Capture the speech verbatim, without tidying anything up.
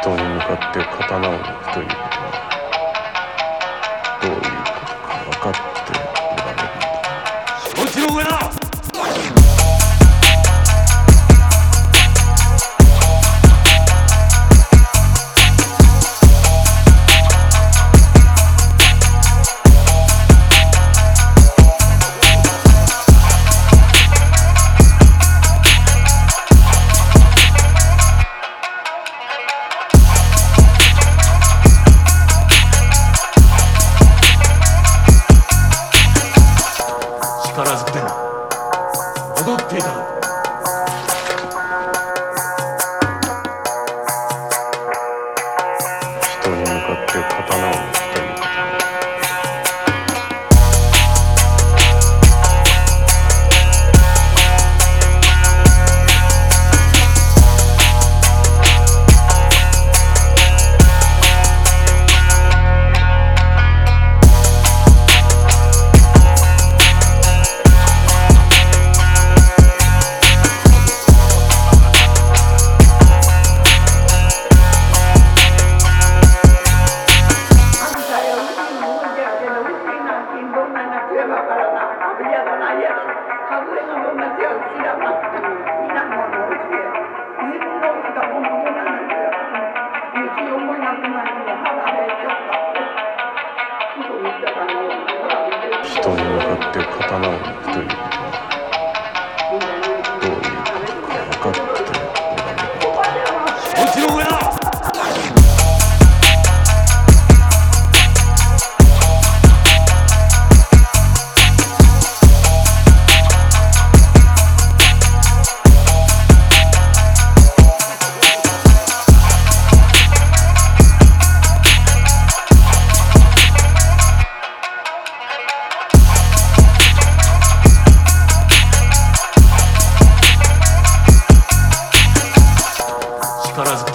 人に向かって刀を抜くということはどういうことか分かっておられるのだ。 承知の上だ。力ずくで踊っていただく。 人に向かって刀を抜くということは人に向かって刀を抜くということはどういうことか分かっておられるのだ。 承知の上だ。力ずく